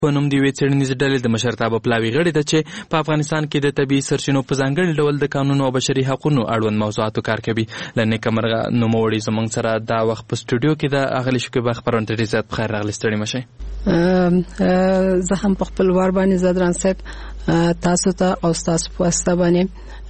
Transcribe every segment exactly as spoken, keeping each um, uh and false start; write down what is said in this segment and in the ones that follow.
په نوم د یوې څېړنیزې ډلې د مشرتابه پلاوي غړې ده چې په افغانستان کې د طبیعي سرچینو په ځانګړي ډول د قانونو او بشري حقونو اړوند موضوعاتو کار کوي. له نیکمرغه نوموړي زموږ سره دا وخت په سټوډیو کې د اغلې شکیبا خپرونه ته ډېر زیات په خیر راغلي. ستړي مشئ. زه هم په خپل وار باندې زدران صاحب تاسو ته او تاسو په واسطه باندې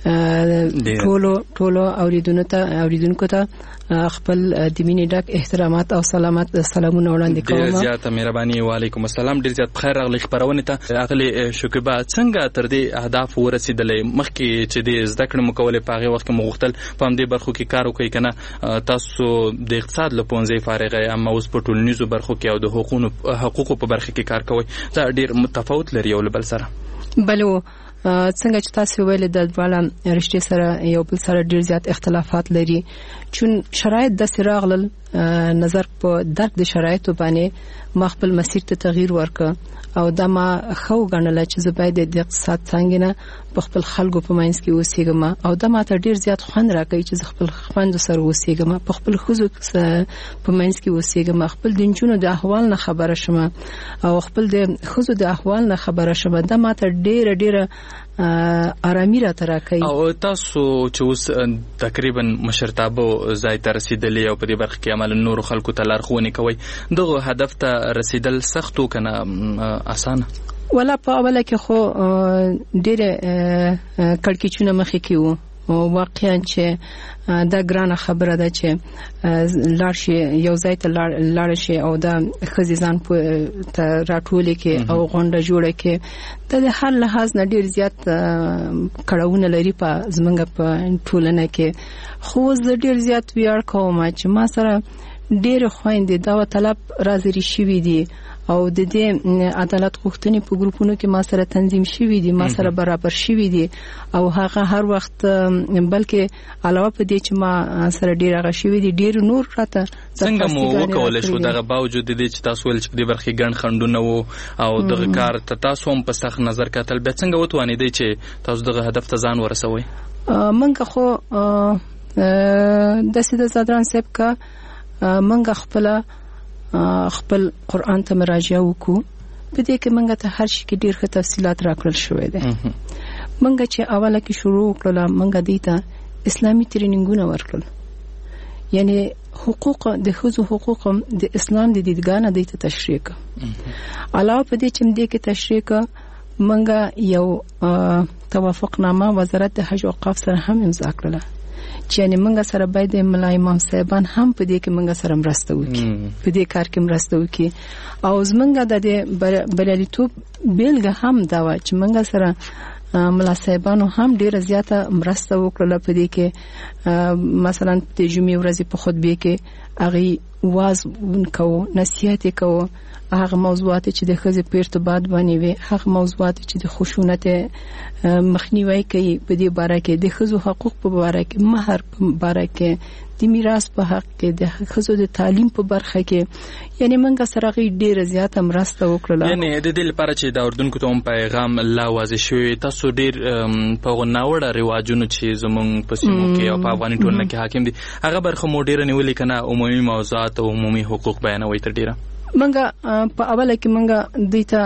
ټولو ټولو اوریدونکو ته اوریدونکو ته خپل د مینې ډک احترامات او سلامات سلامونه وړاندې کوم. ډېر زیاته مهرباني. وعلیکم السلام. ډېر زیات خیر راغلی خبرونه ته. اغلې شکیبا څنګه تر دې اهداف ورسېدلې؟ مخکې چې د زده کړې مو کولې په هغه وخت کې مو غوښتل په همدې برخو کې کار وکړئ که نه؟ تاسو د اقتصاد له پوهنځي فارغه یې، اما اوس په ټولنیزو برخو کې او د حقوقو حقوقو په برخه کې کار کوئ. دا ډېر متفاوت لري یو له بل سره. بله څنګه چې تاسو ویل د دواړه رشتې سره یو بل سره ډیر زیات اختلافات لري، چون شرایط د سراغلل نظر په درک د شرایطو باندې ما خپل مسیر ته تغییر ورکړ او دا ما خو غنل چې زه باید د اقتصاد څنګه نه په خپل خلکو په منځ کې اوسېږم او دا ما ته ډیر زیات خوند راکوي چې خپل خوند سره اوسېږم، په خپل خزو په منځ کې اوسېږم، خپل د جنونو د احوال نه خبره شمه او خپل د خزو د احوال نه خبره شمه. دا ما ته ډیر ډیر آرامي را تراکوي. او تاسو چې اوس تقریبا مشرتابه ځای ته رسیدلې او په دې برخه کې عمل نور خلکو ته لارښوونې کوي، دغه هدف ته رسیدل سختو کنه اسانه؟ ولا په اوله کې خو ډېر کړکېچونه مخې کې وو. واقعا چې دا ګرانه خبره ده چې لاړ شي یو ځای ته لاړ شي او دا ښځې ځان ته راټولې کې او غونډه جوړه کې، دا د هر لحاظ نه ډېر زیات کړاوونه لري په زموږ په ټولنه کې. خو زه ډېر زیات ویاړ کوم چې ما سره ډېرې خویندې دا طلب رازري شوي دي او د دې عدالت غوښتنې په ګروپونو کې ما سره تنظیم شوي دي، ما سره برابر شوي دي او هغه هر وخت بلکې علاوه په دې چې ما سره ډېر هغه شوي دي ډېر نور راته. څنګه مو وکولای شو دغه باوجود دې چې تاسو ول چې په دې برخه ګڼ خنډونه وو او دغه کار ته تاسو هم په سخت نظر کتل، بیا څنګه وتوانیدئ چې تاسو دغه هدف ته ځان ورسوئ؟ منګه خو د سید زادران صاحب کا منګه خپل خپل قرآن ته مراجعه وکړو. په دې کې منګه ته هر شي کې ډېر ښه تفصیلات راکړل شوی دی. منګه چې اوله کې شروع وکړله منګه دې ته اسلامي ټریننګونه ورکړل، یعنی حقوق د ښځو حقوق د اسلام د دیدګانه دې ته تشریح کړه. علاوه په دې چې دې کې تشریح کړه منګه یو توافقنامه وزارت د حج او اوقاف سره هم امضا کړله چې یعنی منګه سره باید ملا امام صاحبان هم په دې کې منګه سره مرسته وکړي، په دې کار کې مرسته وکړي. او زمونږه د بریالیتوب بیلګه هم دا و چې منګه سره ملا صاحبانو هم ډیره زیاته مرسته وکړه په دې کې. مثلا د جمعې ورځې په خطبه کې هغه واز ونکو نصیحت کوو، هغه موضوعات چې د ښځې په ارتباط باندې وي، هغه موضوعات چې د خشونت مخنیوي کوي په دې باره کې، د ښځو حقوق په باره کې، مہر په باره کې، د میراث په حق کې، د ښځو د تعلیم په برخه کې، یعنی منګه سره غي ډیره زیاته مرسته وکړه. یعنی د دې لپاره چې دا اردن کو ته هم پیغام لا واضح شوی، تاسو ډیر په غناوړه رواجونو چې زمونږ په سیمو کې او په افغاني ټولنه کې حاکم دي هغه برخه مو ډیره نیولې کنه عمومي موضوعات او عمومي حقوق بیانوي تر ډیره؟ منګه په اوله کې منګه دیته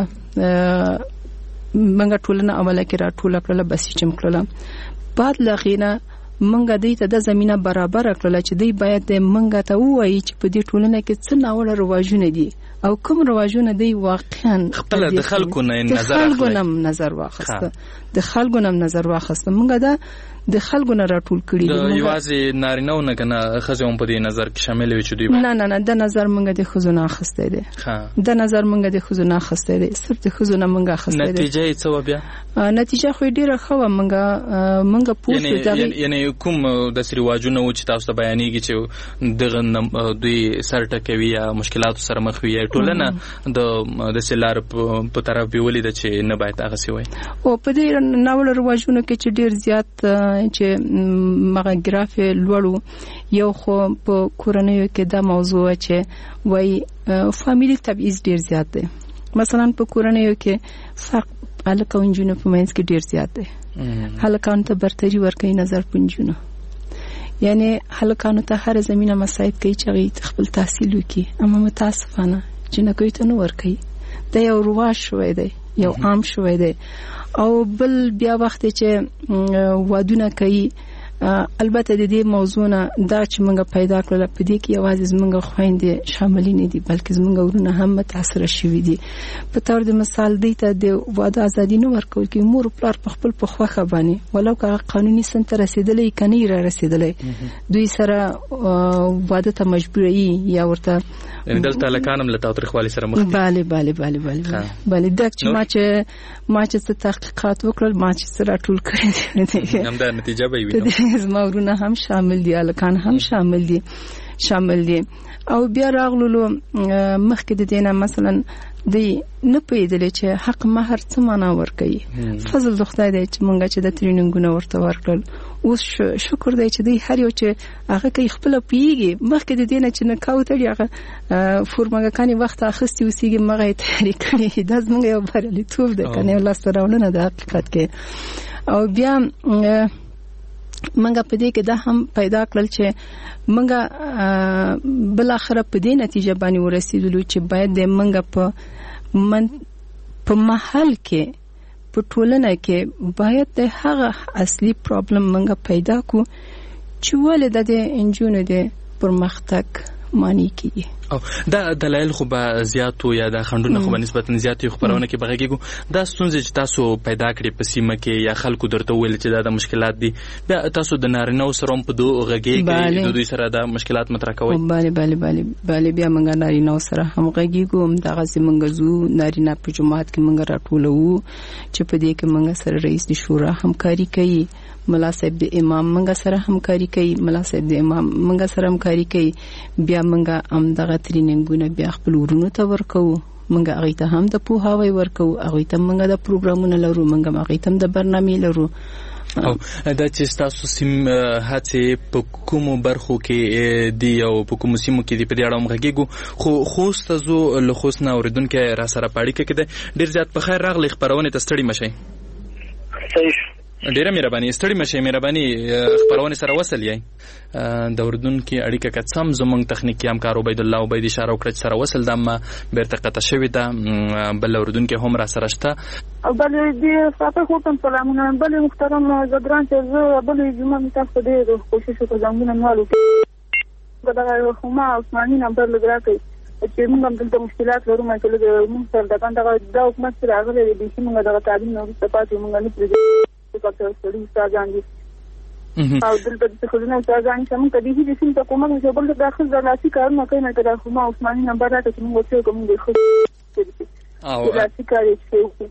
منګه ټولنه اوله کې را ټوله کړله بس چې مکړله، بعد لغینه منګه دیته د زمينه برابر کړله چې دی باید منګه ته وایي چې په دې ټولنه کې څه ناوړه رواجونه دي او کوم رواجونه دی واقعا خپل د خلکو نه نظر خلکو نه نظر واخسته د خلکو نه نظر واخسته منګه دا د خلکو نه راټول کړي دي. یوازې نارینه نه کنه ښځې هم په دې نظر کې شامل وي چې دوی نه نه نه د نظر منګه د ښځو نه اخسته دي، د نظر منګه د ښځو نه اخسته دي، صرف د ښځو نه منګه اخسته دي. نتیجه یې څه و بیا؟ نتیجه خو ډیره ښه و. منګه منګه پوښتنه دا یعنی کوم د سریواجونه و چې تاسو ته بیانېږي چې دغه دوی سر ټکوي یا مشکلات سره مخ وي ټولنه د د سلار په طرف بیولې د چې نه باید هغه سی وای او په دې ناول رواجونو کې چې ډیر زیات چې مغه ګرافه لوړو یو خو په کورنیو کې دا موضوع چې وای فاميلي تبعیض ډیر زیات دی. مثلا په کورنیو کې فرق الکه انجونو په منځ کې ډیر زیات دی، هلکان ته برتری ورکوي نظر پنجونو، یعنی هلکانو ته هر زمينه مساعد کوي چې خپل تحصیل وکړي، اما متاسفانه جنکوي ته نو ورکوي. د یو رواج شوی دی یو عام شوی دی او بل بیا وخت چې وادونه کوي البته د دې موضوع نه دا چې موږ پیدا کړل په دې کې یوازې موږ خويندې شامل نه دي بلکې موږ ورونه هم متاثر شوي دي په تور د مثال دی ته د واده ازادي نه ورکول کې مور پلار په خپل په خوخه باندې ولو که قانوني سم ته رسیدلې کني را رسیدلې دوی سره واده ته مجبوري یا ورته دلته لکانم له تاریخوالي سره مخ دي bale bale bale bale bale دا چې ما چې ما چې تحقیقات وکړل ما چې سره ټول کړی هم دا نتیجه به وي زما ورونه هم شامل دي الکان هم شامل دي شامل دي او بیا راغلو مخکې د دینه مثلا دی نه پیدلې چې حق مہر څه معنا ورکوي فضل د خدای دی چې مونږ چې د ټرینینګونه ورته ورکړل اوس شکر دی چې دی هر یو چې هغه کوي خپل پیږي مخکې د دینه چې نه کاوتړي هغه فورمګکانی وخت اخستي وسیږي مغه تحریک کړي دا زموږ یو بریالیتوب دی کنه الله سره ولنه د حقیقت کې او بیا منګه په دې کې دا هم پیدا کړل چې منګه بل اخر په دې نتیجه باندې ورسېدلو چې باید د منګه په من په محل کې په ټولنه کې باید د هغه اصلي پرابلم منګه پیدا کو چې ولې د انجونو د پرمختګ معنی کیږي او دا دلایل خو به زیاتو یا د خندونو خو به نسبتا زیاتې خبرونه کې بغیږي دا ستونزې چې تاسو پیدا کړې په سیمه کې یا خلکو درته ویل چې دا د مشکلات دي بیا تاسو د نارینه سره په دوه غږی کې د دوی سره د مشکلات مطرح کوي bale bale bale bale بیا موږ نارینه سره هم غږیږو هم دغه سیمه زو نارینه په جماعت کې موږ راټولو چې په دې کې موږ سره رئیس د شورا همکاري کوي ملا صاحب د امام منګه سره همکاري کوي ملا صاحب د امام منګه سره همکاري کوي بیا منګه ام دغه تریننګونه بیا خپل ورونو ته ورکو منګه هغه ته هم د پوهاوی ورکو هغه ته منګه د پروګرامونه لرو منګه هغه ته د برنامه لرو او دا چې تاسو سیم هڅه په کومو برخو کې دی او په کومو سیمو کې دی په اړه موږ خو خوست زو له خوست نه اوریدونکو را سره پاړی کې ډیر زیات په خیر راغلی خبرونه ته ستړي مشي صحیح ډیره مهرباني ستړي مشه مهرباني خبرونه سره وصل یې د اردن کې اړیکه کڅم زمونږ تخنیکی همکار عبید الله عبید اشاره وکړه سره وصل د ما بیرته قطع شوی دا بل اردن کې هم را سره شته بل دې فاطمه خو سلامونه بل محترم زدران چې بل جمعه تاسو دې کوشش وکړم زمونه مالو دا خو ما عثماني نمبر لګراکې چې موږ هم دلته مشکلات لرو ما چې موږ سره د باندې دا حکومت سره راغلي دي چې موږ دغه تعلیم نو ستاسو موږ نه پریږدو ډاکټر سړي استادان دي او دلته د خزانه استادان چې موږ د دې سیم ته کومه چې بل داخل دراسي کارونه کوي نه کړه خو ما عثماني نمبر راته چې موږ څه کوم دي خو او دراسي کاري څه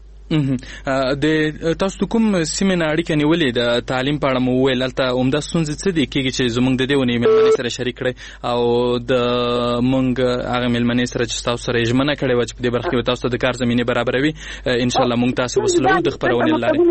د تاسو کوم سیمینار اړیکه نیولې د تعلیم په اړه مو ویل البته عمده ستونزې څه دي کېږي چې زموږ د دې ونې ملمنې سره شریک کړي او د موږ هغه ملمنې سره چې تاسو سره ژمنه کړې و چې په دې برخه کې تاسو د کار زمينه برابروي ان شاء الله موږ تاسو وسلو د خبرونه لاره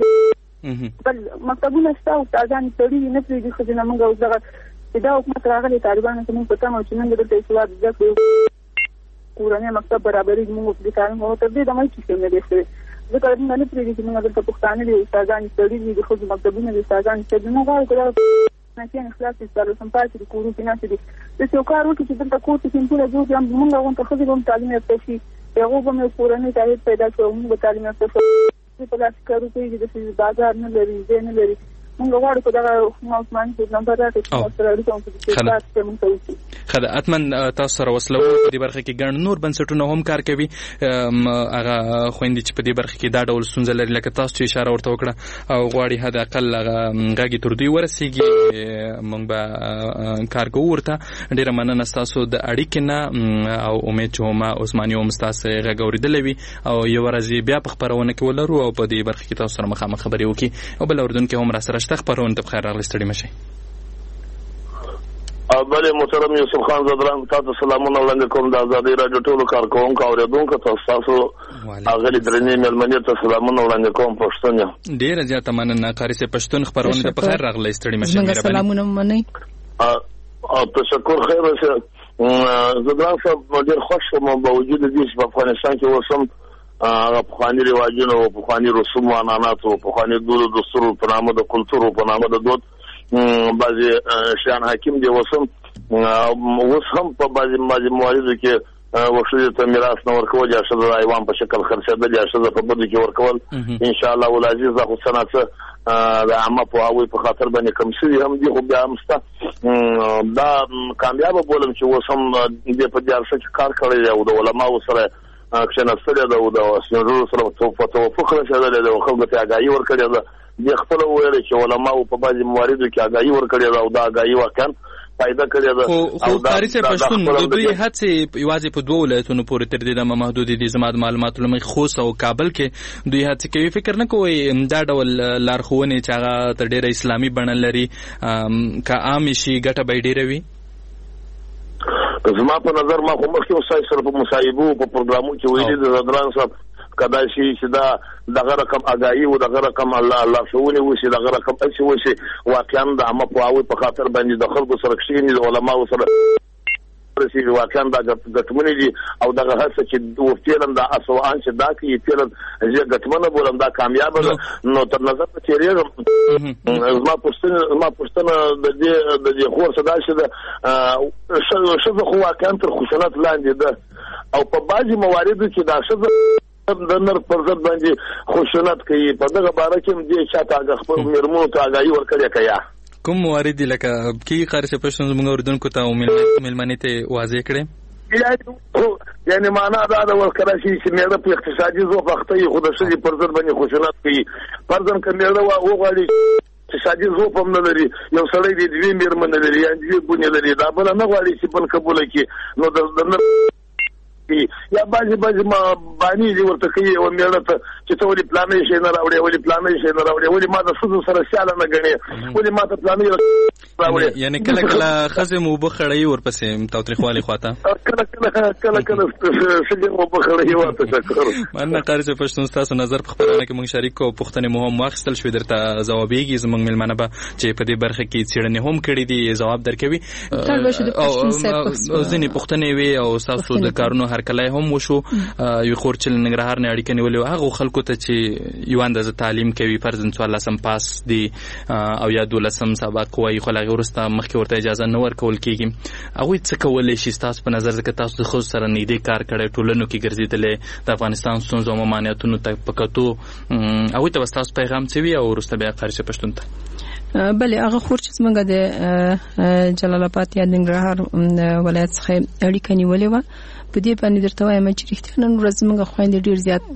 بل مکتبونه شته او تازان تړي نه پریږدي خو نه موږ اوس دغه دا حکومت راغلي طالبانو ته موږ پته مو چې نن د تاسو د ځکه کورانه مکتب برابرۍ موږ د کارن هو ته د مې چې نه دي ځکه موږ نه پریږدي چې موږ د پښتانه دي استادان تړي دي خو مکتبونه دي استادان چې نه غواړي کړه نه چې اخلاص ستاسو سم پاتې د کورو کې نه دي د څو کار وکړي چې د کوټې په ټول ځو هم موږ غوښته خو د تعلیم ته شي یو به مې کورانه ته پیدا کوم د تعلیم ته په لاس کارو کې د بازار نه لري ځین لري موږ غواړو چې دا عثماني په نمبر راته چې سره اړیکه کوم چې موږ کوي خدای اتمن تاسو سره وسلو په دې برخه کې ګڼ نور بنسټونه هم کار کوي هغه خويندې چې په دې برخه کې دا ډول ستونزې لري لکه تاسو چې اشاره ورته وکړه او غواړي حد اقل هغه غږی تر دوی ورسیږي موږ به کار کوو ورته ډیره مننه تاسو د اړیکې نه او امید چې ما عثماني هم تاسو غږ اوریدلې او یو ورځ بیا په خبرونه کې ولرو او په دې برخه کې تاسو سره مخامخ خبرې وکړي او بل اردن کې هم را سره شته خبرونه ته بخیر راغلی ستړي مشي بله محترم یوسف خان زدران تاسو سلامونه وړاندې کوم د آزادۍ راډیو ټولو کارکوونکو اوریدونکو تاسو اغلی درنې ملمنې ته سلامونه وړاندې کوم پښتون ډیره زیاته مننه قاری سي پښتون خبرونه ته بخیر راغلی ستړي مشي مهرباني سلامونه منئ او تشکر خیر شه زدران صاحب ډیر خوش شوم په وجود دې چې په افغانستان کې وسم هغه پخواني رواجونه او پخواني رسوم او عنعنات او پخواني دود او دستور په نامه د کلتور په نامه د دود بعضی شیان حاکم دی وسم اوس هم په بعضی بعضی مواردو کې وښځې ته میراث نه ورکول یا ښځه د حیوان په شکل خرڅېدل یا ښځه په بدو کې ورکول ان شاء الله العزیز دا خو څه نه څه د عامه پوهاوي په خاطر باندې کم شوي هم دي، خو بیا هم شته. دا کامیابه بولم چې اوس هم دې په دې عرصه کې کار کړی دی او د علماو سره کښېنستلی ده او د سپین ږیرو سره په توافق رسېدلی دی او خلکو ته اګاهي ورکړې ده. دې خپله وویل چې علماو په بعضې مواردو کې اګاهي ورکړې ده او دا اګاهي واقعا فایده کړې ده. خو قاري صاحب پښتون د دوی هڅې یوازې په دوه ولایتونو پورې تر دې دمه محدود دي. زما د معلوماتو له مخې خوست او کابل کې دوی هڅې کوي. فکر نه کوئ دا ډول لارښوونې چې هغه تر ډېره اسلامي بڼه لري که عامې شي ګټه به یې ډېره وي؟ زما په نظر ما خو مخکې استاد سره په مصاحبو په پروګرامو کې ویلي د زدران صاحب کدا شي چې دا دغه رقم اګاهي او دغه رقم الله الله شوونه وشي دغه رقم اڅ وشي واقعا د عامه پوهاوي په خاطر باندې د خلکو سره کښینی د علماو سره رسي واقعا دا ګټمنې دي او دغه هڅه چې و فعلا دا اسوان چې دا کې فعلا چې ګټمنه بولم دا کامیاب نو تر نظر ته تیریږم. زما پښتنه ما پښتنه د دې د دې خور صدا شه د شذ خو واقعا تر خشونت لاندې ده او په بعضي مواردو کې دا شذ د نر پر ضد باندې خشونت کوي. په دغه باره کې هم دې چاته هغه خپل میرمنو ته اګاهي ورکړې کیا کوم موارد دي لکه کې قاری چې پښتون زموږ اوردونکو ته او مېلمنې ته واضح کړي؟ یعنی معنا دا د ورکړه شي چې مېړه په اقتصادي ځواک اخته خو د ښځې پر ضد باندې خشونت کوي. فرضاً که مېړه وغواړي اقتصادي ځواک هم نه لري یو سړی د دوې مېرمنې لري یا دوې بونې لري دا بله نه غواړي چې بل قبوله کړي نو د نه یا بعضې بعضې ما باني دي ورته کوي یوه مېړه ته چې ته ولې پلانۍ شی نه راوړې ولې پلانۍ شی نه راوړې ولې ما د ښځو سره سیاله نه ګڼې ولې ما ته پلانۍ راوړې. یعنې کله کله ښځې مو اوبه خړوي ورپسې تاوتریخوالي خواته کله کله کله کله ښځې مو اوبه خړوي ورته شکر. مننه قاري صاحب پښتون ستاسو نظر په خپرونه کې موږ شریک کوو. پوښتنې مو هم واخیستل شوې درته ځوابېږي. زموږ مېلمانه به چې په دې برخه کې څېړنې هم کړي دي ځواب درکوي. ځینې پوښتنې وي او ستاسو د کارونو هرکلی هم وشو. یو خور چې ننګرهار نه اړیکه نیولې هغه خلکو ته چې یو اندازه تعلیم کوي فرضاً څوارلسم پاس دي او یا دولسم سبق وایي خو هغې وروسته مخکې ورته اجازه نه ورکول کېږي. هغوی څه کولی شي ستاسو په نظر ځکه تاسو د ښځو سره نږدې کار کړی ټولنو کې ګرځېدلی د افغانستان ستونزو او ممانعتونو ته په کتو هغوی ته به ستاسو پیغام څه وي او وروسته بیا قاري صاحب پښتون ته؟ بلې هغه خور چې زموږ د جلال آباد یا ننګرهار ولایت څخه اړیکه نیولې وه په دې باندې درته وایم چې رښتیا نن ورځ زموږ خویندې ډېر زیات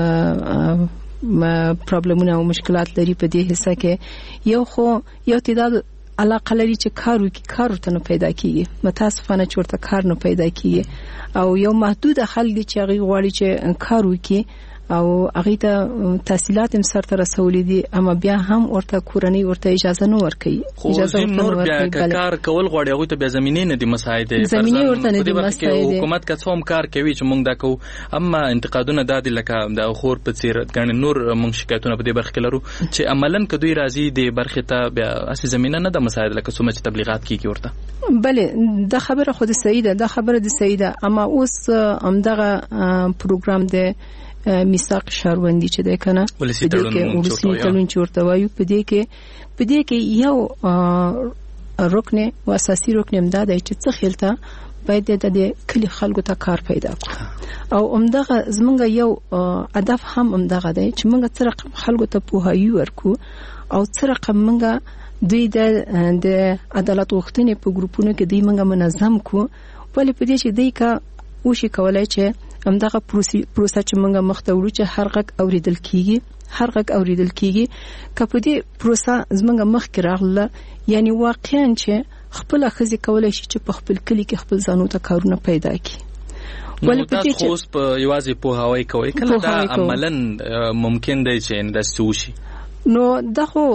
پرابلمونه او مشکلات لري په دې حصه کې. یو خو یو تعداد علاقه لري چې کار وکړي کار ورته نه پیدا کېږي متاسفانه چې ورته کار نه پیدا کېږي او یو محدوده خلک دي چې هغوی غواړي چې کار وکړي او هغې ته تحصیلات هم سرته رسولي دي اما بیا هم ورته کورنۍ ورته اجازه نه ورکوي. خو ځین نور بیا که کار کول غواړي هغوی ته بیا زمینې نه دي مساعدې زمینې ورته نه دي مساعدې. حکومت که څه هم کار کوي چې موږ دا کوو اما انتقادونه دا دي لکه د خور په څېر ګڼې نور موږ شکایتونه په دې برخه کې لرو چې عملاً که دوی راځي دې برخې ته بیا هسې زمینه نه ده مساعده لکه څومره چې تبلیغات کېږي ورته. بلې دا خبره خو د صحیح ده دا خبره د صحیح ده اما اوس همدغه پروګرام دی میثاق شهروندي چې دی کنه په دې کې ولسي تړون چې ورته وایو په دې کې په دې کې یو رکن او اساسي رکن هم دا دی چې څه خلته باید د کلی خلکو ته کار پیدا کړو او همدغه زمونږ یو هدف هم همدغه دی چې موږ څه رقم خلکو ته پوهاوی ورکو او څه رقم موږ دوی د د عدالت غوښتنې په ګروپونو کې دوی موږ منظم کو ولې په دې چې دوی کا وشي کولای چې همدغه پروسه چې موږ مخته وړو چې هر غږ اوریدل کیږي هر غږ اوریدل کیږي که په دې پروسه زموږ مخکې راغله یعنی واقعا چې خپل ښځې کولای شي چې په خپل کلی کې خپل ځانو ته کارونه پیدا کړي. نو تاسو خو اوس په یوازې پوهاوی کوئ کله دا عملاً ممکن دی چې داسې وشي؟ نو دا خو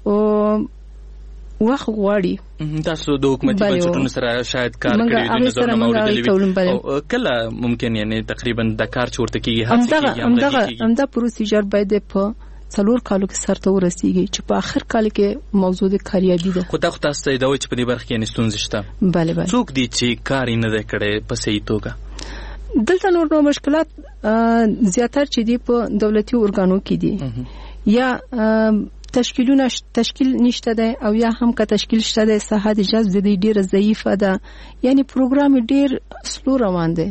وخت غواړي. تاسو د حکومتي بنسټونو سره شاید کار کړی وي نظرونه اوریدلي وي کله ممکن یعنی تقریبا د کار چې ورته کېږي هڅې کېږي همدغه همدا پروسیجر باید په څلور کالو کې سرته ورسیږي چې په آخر کال کې موضوع د کاریابي ده. خو دا خو تاسو ته دا وایي چې په دې برخه کې ستونزې شته. بله بله څوک دي چې کار یې نه دی کړی په صحیح توګه؟ دلته نور نو مشکلات زیاتر چې دي په دولتي ارګانو کې دي یا تشکیلونه تشکیل نشته ده او یا هم که تشکیل شته ده صحه د جذب د ډیره ضعیفه ده یعنی پروګرام ډیر سلو روان دی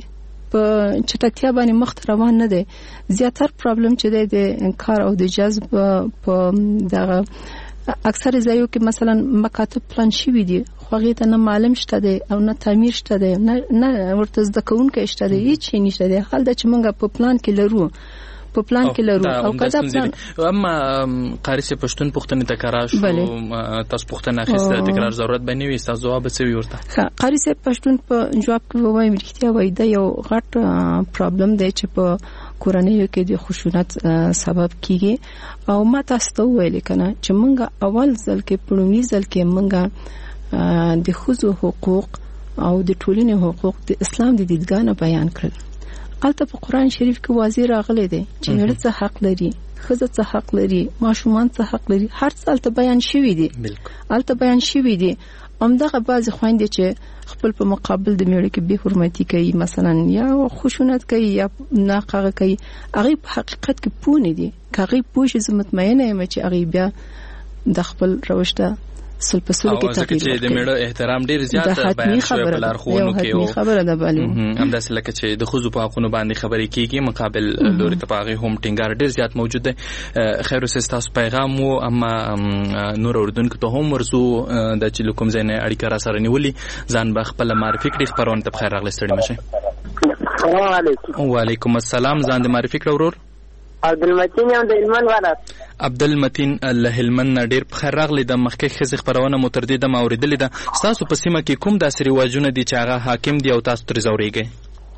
په چټکتیا باندې مخ روان نه دی. زیاتره پرابلم چې دی د کار او د جذب په دغه اکثر ځایو کې مثلا مکاتب پلان شوي دي خو هغه ته نه معلم شته دی او نه تعمیر شته دی نه نه ورته زده کوونکی شته دی هیڅ شي نشته دی. حال دا چې موږ په پلان کې لرو په پلان کې لرو او کدا پلان اما قاری سے پښتون پښتنه تکرار شو تاسو پښتنه اخیسته تکرار ضرورت باندې وي تاسو جواب څه ورته قاری سے پښتون په جواب کې وایم رښتیا وای دا یو غټ پرابلم دی چې په کورنیو کې د خشونت سبب کیږي او ما تاسو ته ویل کنه چې موږ اول ځل کې پړونی ځل کې موږ د خزو حقوق او د ټولنې حقوق د اسلام د دیدګانه بیان کړل. البته په قران شریف کې واضح راغلي دي چې نړۍ څه حق لري خزه څه حق لري ماشومان څه حق لري هر څه البته بیان شوی دي البته بیان شوی دي. همدغه بعض خويندې چې خپل په مقابل د میړه کې به حرمتي کوي مثلا یا خشونت کوي یا ناقغه کوي هغه په حقیقت کې پونه دي کاغي پوښ زه مطمئنه یم چې هغه بیا د خپل روشته سل په سل کې تغییر چې د میړه احترام ډیر زیات بیان شوی په لارښوونو کې او خبره ده بلی هم داسې لکه چې د خزو په حقونو باندې خبرې کیږي مقابل لوري ته پاغي هم ټینګار ډیر زیات موجود دی. خیر اوسه تاسو پیغام وو اما نور اردوونکو ته هم ورسو د چې کوم ځای نه اړیکه را سره نیولې ځان به خپل معرفي کړي خبرونه ته بخیر راغلی ستړي مشه. السلام علیکم. وعلیکم السلام. ځان د معرفي کړه ورور. عبدالمتین یم د هلمند ولایت. عبدالمتین له هلمند ډیر بخیر راغلی د مخکې خزي خبرونه مو تر دې د اوریدلې ده تاسو په سیمه کې کوم داسې رواجونه دي چې هغه حاکم دي او تاسو تر زوريږئ؟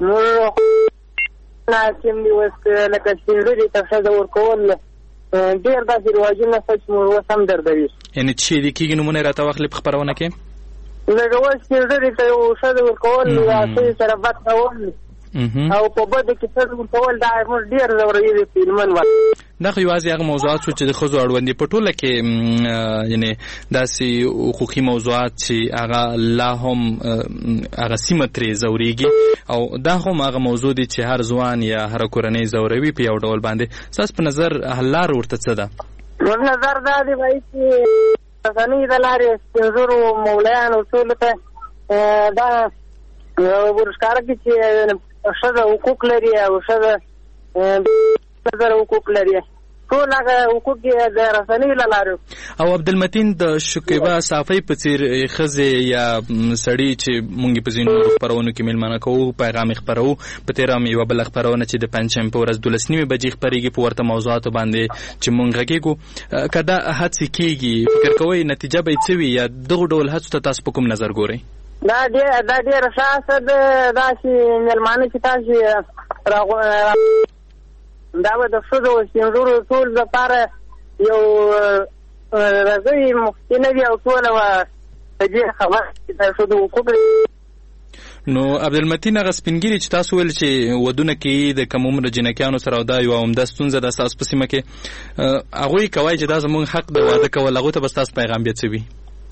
نو حاکم دي وس لکه سیندري ته څه ورکول ډیر داسې رواجونه چې مو وسم دردوي. یعنی چې دي کېږي نمونه راته واخلې په خبرونه کې لکه وس سیندري ته څه ورکول یا څه سره بد کول او په بده کې څه ورکول دا موږ ډیر زوري دي په هلمند ولایت. دا خو یوازې هغه موضوعات شو چې د خزو اړوند په ټوله کې یعنی داسې حقوقي موضوعات چې هغه لا هم هغه سیمه ترې زوريږي او دا هم هغه موضوع دي چې هر ځوان یا هر کورنۍ زوروي په یو ډول باندې. تاسو په نظر حل لار ورته څه ده؟ ور نظر دا دی وایي چې ځانې د لارې څنګه مولایانو ټول ته دا ورښکاره کې چې شته حقوق لري او شته نظر حقوق لري ټول هغه حقوق د رسنۍ له لارې. او عبدالمتین د شکیبا صافی په څیر خزه یا سړی چې مونږ په زینو خبرونو کې ملمنه کوو پیغام خبرو په تیرام یو بل خبرونه چې د پنځم په ورځ دولسنیمه بجې خبرېږي په ورته موضوعاتو باندې چې مونږ غږیږو کدا هڅه کیږي فکر کوئ نتیجه به څه وي یا دغه ډول هڅو ته تاسو په کوم نظر ګورئ؟ دا ډېر دا ډېر اساس ده دا چې ملمانه چې تاسو را دا به د ښځو او سپینږیرو ټول لپاره یو راځي مفتي نه وي او ټوله به په دې خبره چې د ښځو حقوق. نو عبدالمتین هغه سپینګیري چې تاسو ویل چې ودونه کې د کم عمره جنکیانو سره دا یو عمده ستونزه ده ستاسو په سیمه کې هغوی کوي چې دا زموږ حق د واده کول هغوی ته به ستاسو پیغام بیا څه وي؟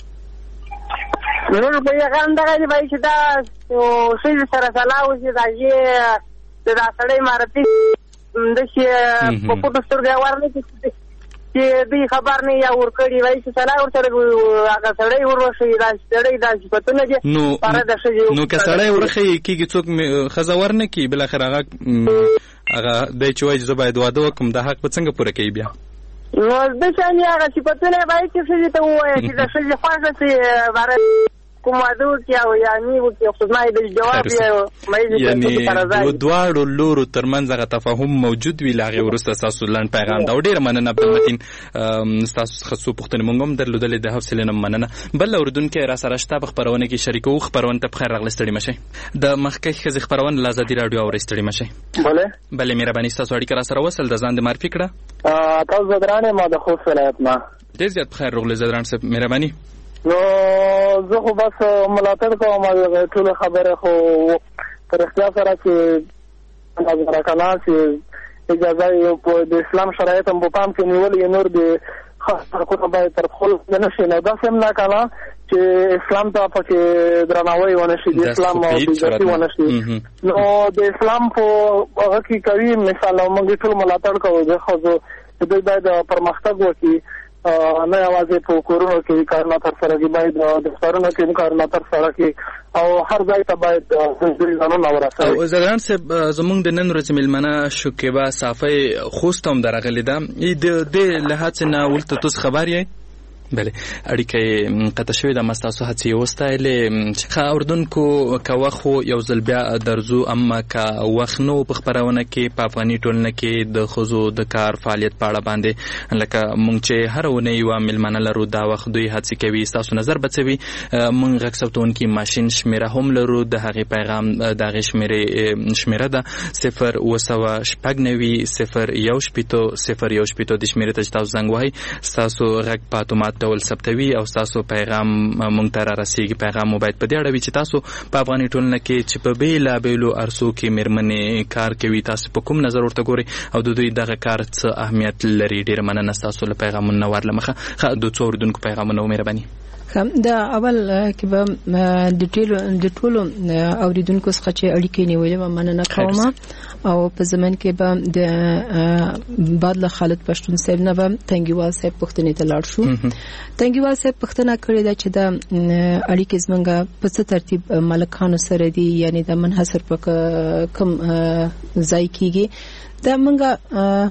نو په پیغام دغه دی وایي چې دا ښځې سره سلا وشي دا چې دا سړی معرفي داسې په پټو سترګو ورنه کړي چې دوی خبر نه یا ورکړي وایي چې سلا ورسره هغه سړی وروښي دا سړی دا صفتونه دي نو که سړی ورښیي کېږي څوک ښځه ورنه کړي بالاخره هغه هغه دی چې وایي چې زه باید واده وکړم دا حق به څنګه پوره کوي بیا؟ نو د شانې هغه صفتونه وایي چې ښځې ته ووایه چې د ښځې خوښه چې باره کوم واده وکړي او یا نه وکړي خو زما د جواب یې یعنې دواړو لورو ترمنځ هغه تفاهم موجود وي له هغې وروسته ستاسو لنډ پیغام ده او ډېره مننه عبدالمتین ستاسو څخه څو پوښتنې موږ هم درلودلې د حوصلې نه مننه. بل اردوونکی را سره شته په خپرونه کې شریکوو خپرونه ته بخیر راغلی ستړي مشئ. د مخکې ښځې خپرونه له ازادي راډیو اورئ ستړي مشئ. بله بلې مهرباني ستاسو اړیکه را سره وصل د ځان د معرفي کړه. تاسو زدران یم د خوست ولایت نه. ډېر زیات بخیر راغلی زدران صاحب مهرباني. نو زه خو بس ملاتړ کوم هغه ټول خبره خو تر اختیار سره چې نظر کنا چې اجازه یو په د اسلام شرایط هم په پام کې نیول یې نور د خلکو باید تر خپل نه شي نه دا سم نه کنا چې اسلام ته پکې درناوی ونه شي د اسلام او د عزت ونه شي. نو د اسلام په هغه کې کوي مثال موږ ټول ملاتړ کوو د خو د دوی باید پرمختګ وکړي نه یوازې په کورونو کې کارونه ترسره کړي، باید د دفترونو کې کارونه ترسره کړي او هر ځای ته باید د ځانونه ورسوي. او زګران صاحب زمونږ د نن ورځې مېلمنه شکیبا صافی خوست هم درغلې ده، د دې له هڅې نه ولته تاسو خبر یې؟ بله اړیکه قطع شوې ده، مستاسو هڅې وستایلې چې ښه اردوونکو که وخت خو یو ځل بیا درځو، اما که وخت نه په خپرونه کې په افغاني ټولنه کې د ښځو د کار فعالیت په اړه باندې لکه مونږ چې هره اونۍ یوه مېلمنه لرو دا وخت دوی هڅې کوي، ستاسو نظر به څه وي؟ مونږ غږ ثبتونکي ماشین شمېره هم لرو، د هغې پیغام د هغې شمېرې شمېره ده صفر اوه سوه شپږ نوي صفر یو شپېته صفر یو شپېته. د شمېرې ته چې تاسو زنګ وهئ ستاسو غږ په اتومات ډول ثبتوي او تاسو پیغام مونږ ته را رسیږي. پیغام مو باید په دې اړه وي چې تاسو په افغاني ټولنه کې چې په بېلابېلو عرصو کې مېرمنې کار کوي تاسو په کوم نظر ورته ګورئ او د دوی دغه کار څه اهمیت لري. ډېره مننه ستاسو له پیغامونو نه ورله مخه. ښه د څو اورېدونکو پیغامونه ومهرباني. دا اول کې به د ټولو د ټولو اوریدونکو څخه چې اړیکې نیولې و مننه کوم او په زمن کې به د بادله خالد پښتون صاحب نه به تنګیوال صاحب پښتنې ته لاړ شو. تنګیوال صاحب پښتنه کړې ده چې د اړیکې زمونږ په څه ترتیب ملکانو سره دي، یعنی د منحصر په کوم ځای کېږي. دا مونږ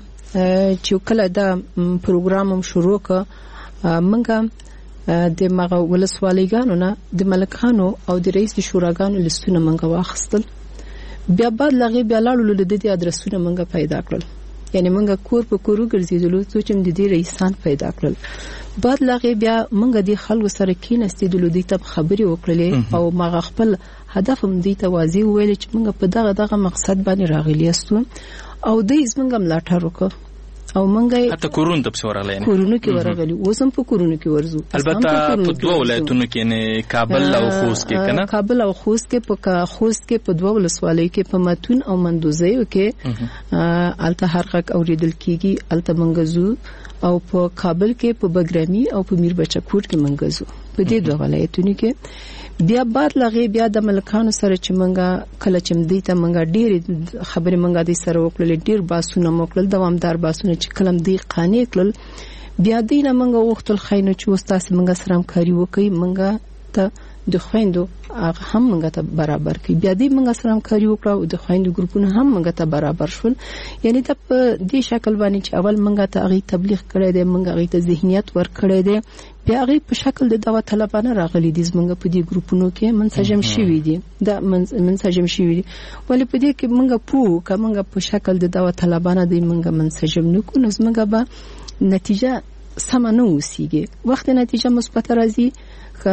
چې کله دا پروګرام هم شروع کړ مونږ د مغه ولسوالیګانو نه د ملکانو او د رئیس شوراګانو لیستونه منګه واخستل، بیا بعد لغې بیا لاړو د دې ادرسونه منګه پیدا کړل، یعنی منګه کور په کورو ګرځېدلو چې د دې رئیسان پیدا کړل. بعد لغې بیا منګه د خلکو سره کېناستېدلو، دې ته خبرې وکړلې او مغه خپل هدف هم دې ته واضح ویل چې منګه په دغه دغه مقصد باندې راغلي یاستو او دې زمونږ ملاتړ وکړو او منګه حتی کورونو ته ورغلی نه کورونو کې ورغلی اوسم په کورونو کې ورزو. البته په دوه ولایتونو کې نه کابل او خوست کې کنه کابل او خوست کې په خوست کې په دوه ولسوالۍ کې په متون او مندوزیو کې الته حرقق اوریدل کیږي، الته منګزو او په کابل کې په بګرامي او په میر بچکور کې منګزو. په دې دوه ولایتونو کې بیا بعد لغې بیا د ملکانو سره چې منګه کله چې مدې ته منګه ډېر خبرې منګه دې سره وکړل، ډېر باسونه موکل دوامدار باسونه چې کلم دې قانې کړل، بیا دې نه منګه وختل خاينو چې وستاسو منګه سره همکاري وکړي، منګه ته د خويندو هغه هم منګه ته برابر کړي. بیا دې منګه سره همکاري وکړه او د خويندو ګروپونه هم منګه ته برابر شول. یعنی ته په دې شکل باندې چې اول منګه ته هغه تبلیغ کړی دی، منګه هغه ته ذهنیت ور کړی دی، بیا هغه په شکل د دعوت طلبانه راغلي دي زمونږ په دې ګروپونو کې منسجم شوي دي، دا منسجم شوي دي. ولې په دې کې منګه پوه که منګه په شکل د دعوت طلبانه دی منګه منسجم نکو نو زمونږ به نتیجه سمه نه اوسیږي. وخت نتیجه مثبت راځي که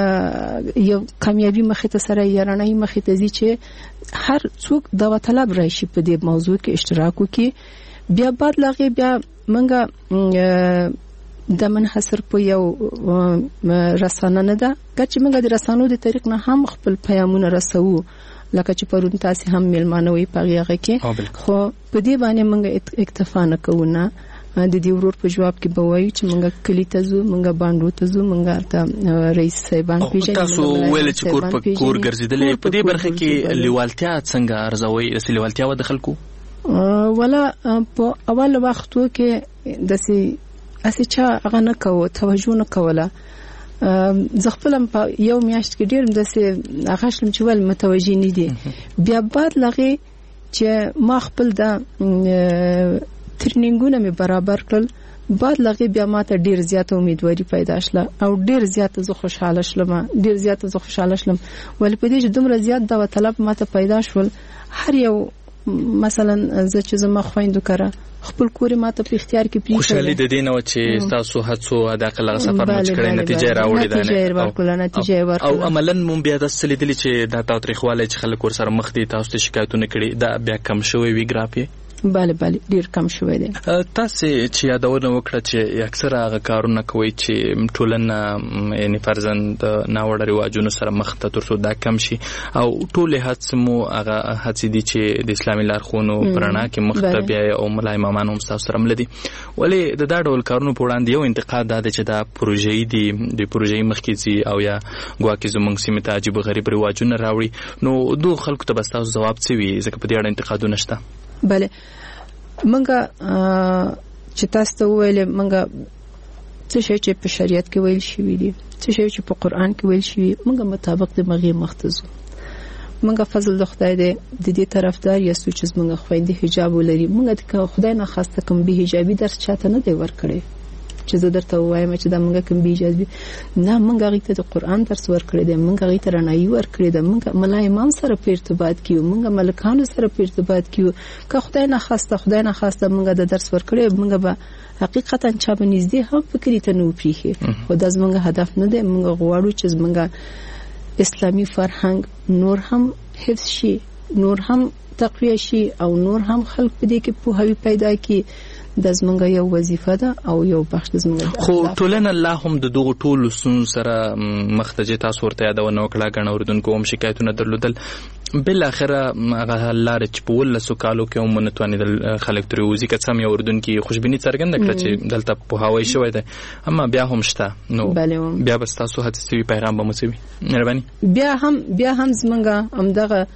یو کامیابی مخې ته سره یارانه مخې ته ځي چې هر څوک دعوت طلب راشي په دې موضوع کې اشتراک وکړي. بیا بعد لغې بیا منګه د منحصر په یو رسانه نه ده، چې موږ د رسانو د طریق نه هم خپل پیغامونه رسوو، لکه چې پرون تاسو هم مېلمانه وي په هغه کې، خو په دې باندې موږ اکتفا نه کوو. نه د دې ورور په جواب کې به وایو چې موږ کلی ته ځو، موږ باندې ته ځو، موږ ته رئیس صاحبان پیژنو. تاسو ویل چې کور په کور ګرځیدلې، په دې برخه کې لیوالتیا څنګه ارزوي؟ د لیوالتیا و د خلکو ولا په اول وختو کې د اسی چا هغه نه کوو، توجه نه کوله. زه خپل په یو میاشت کې ډیر داسې هغه شلم چې ول متوجه نه دي. بیا بعد لغې چې ما خپل د ترنینګونه می برابر کړل، بعد لغې بیا ماته ډیر زیات امیدواري پیدا شله او ډیر زیات زه خوشاله شلم، ډیر زیات زه خوشاله شلم. ولې په دې چې دومره زیات دا طلب ماته پیدا شول، هر یو مثلا زه چې زما خويندو کړه خپل کور ماته په اختیار کې پریښه. خوشالي د دې نه چې تاسو هڅو د عقل سفر مچ کړئ، نتیجه راوړې ده نه نتیجه ورکړه. او عملاً مون بیا د سلیدلی چې د تاریخواله چې خلک ور سره مخ دي، تاسو ته شکایتونه کړي، دا بیا کم شوی وی ګرافي؟ بله بله ډیر کم شوی دی. تاسو چې یادونه وکړه چې اکثره هغه کارونه کوي چې ټولنه یعنی فرزند ناوړه رواجونو سره مخ ته ترڅو دا کم شي، او ټول هڅې مو هغه هڅې دي چې د اسلامي لارښوونو پرانا کې مخ ته بیا او ملا امامان هم تاسو سره ملدي. ولې د دا ډول کارونو په وړاندې یو انتقاد دا چې دا پروژې دي، د پروژې مخکې او یا ګواکې زمونږ سیمه ته عجیب غریب رواجونه راوړي، نو دوه خلکو ته بس تاسو جواب څه وي؟ ځکه په دې اړه انتقادونه شته. بله منګه چې تاسو ته ویل منګه څه شی چې په شریعت کې ویل شوی دی څه شی چې په قران کې ویل شوی موږ مطابق د مغي مختزو موږ فضل د خدای دی د دې طرفدار یاستو چې موږ خويندې حجاب ولري موږ د خدای نه خواسته کوم به حجابي درس چاته نه دی ورکړي چې زه درته وایم چې دا موږ کوم به حجابي نه موږ هغه ته د قران درس ورکړي دی موږ هغه ته رڼایي ورکړي دی موږ ملای امام سره په ارتباط کیو موږ ملکانو سره په ارتباط کیو که خدای نه خواسته خدای نه خواسته موږ د درس ورکړي موږ به حقیقتا چا به نږدې هم فکرې ته نه وپریخي خو دا زموږ هدف نه دی موږ غواړو چې زموږ اسلامي فرهنګ نور هم حفظ شي نور هم تقویه شي او نور هم خلک په دې کې پوهاوی پیدا کړي د زمونږ یو وظیفه ده او یو بخش د زمونږ خو ټولنه الله هم د دغه ټولو سن سره مختجه تاسو ورته یادونه وکړه غن اوردونکو هم شکایتونه درلودل بل اخره هغه لار چې په ولسو کالو کې هم نتواني د خلک تر وزي که سم یو اردن کې خوشبيني څرګنده کړه چې دلته په هواي شوی دی اما بیا هم شته نو بیا بس تاسو هڅه سوي پیغام به مسوي مهرباني بیا هم بیا هم زمونږ همدغه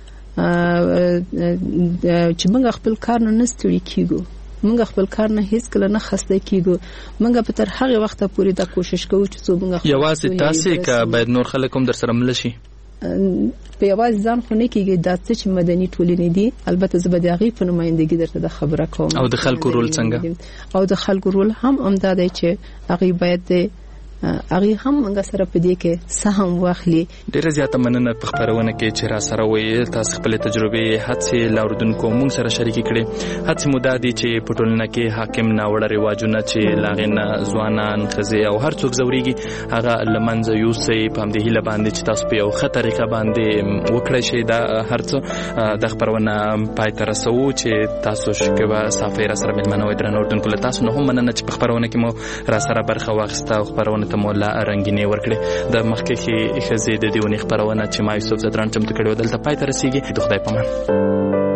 چې موږ خپل کار نه نستړي کیږو موږ خپل کار نه هیڅ کله نه خسته کیږو موږ په تر هغه وخت پورې دا کوشش کوو چې څو موږ یوازې تاسو که باید نور خلک هم در سره مل شي په یوازې ځان خو نه کیږي دا چې مدني ټولنې دي البته زه به د هغې په نمایندګي درته د خبره کوم او د خلکو رول څنګه او د خلکو رول هم همدا دی چې هغې باید هغه هم موږ سره په دې کې سهم واخلي ډیره زیاته مننه په خبرونه کې چې را سره وې تاسو خپل تجربه هڅه لاوردونکو موږ سره شریک کړي هڅه مودا دي چې په ټولنه کې حاکم ناوړه رواجونه چې لاغنه ځوانان خزي او هر څوک زوريږي هغه لمنځه یوسي په همدې هله باندې چې تاسو په یو خطرېقه باندې وکړی شي دا هر څه د خبرونه پای ته رسو چې تاسو شکوه صافي را سره ملمنه وي درنه اردن کله تاسو نه هم مننه چې په خبرونه کې مو را سره برخه واخسته او خبرونه ته مولا رنگینه ورکړي د مخکې کې خزې د دیونی خبرونه چې ما یوسف زدران چمتو کړو دلته پای ته رسیږي د خدای پامان